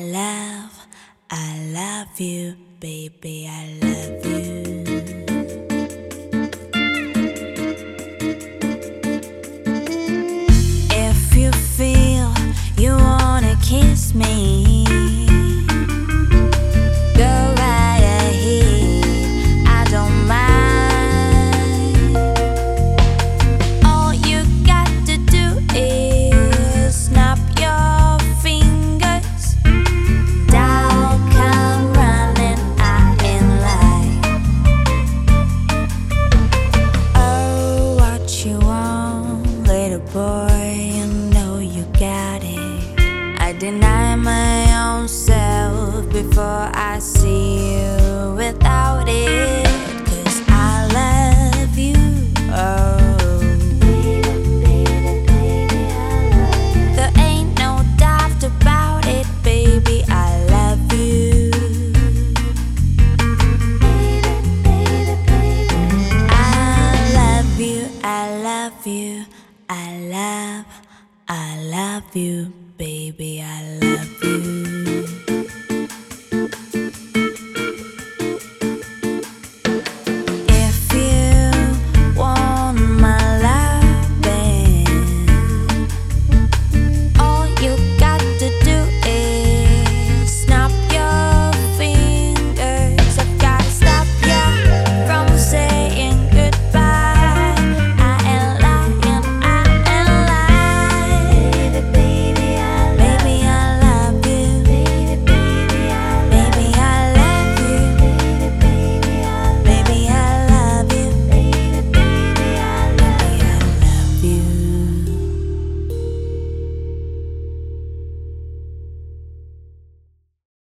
I love you, baby, I love you. If you feel you wanna kiss me, go right ahead, I don't mind. All you got to do is snap your fingers, I'll come running out in line. Oh, what you want, little boy, you know you got it. I deny my own self before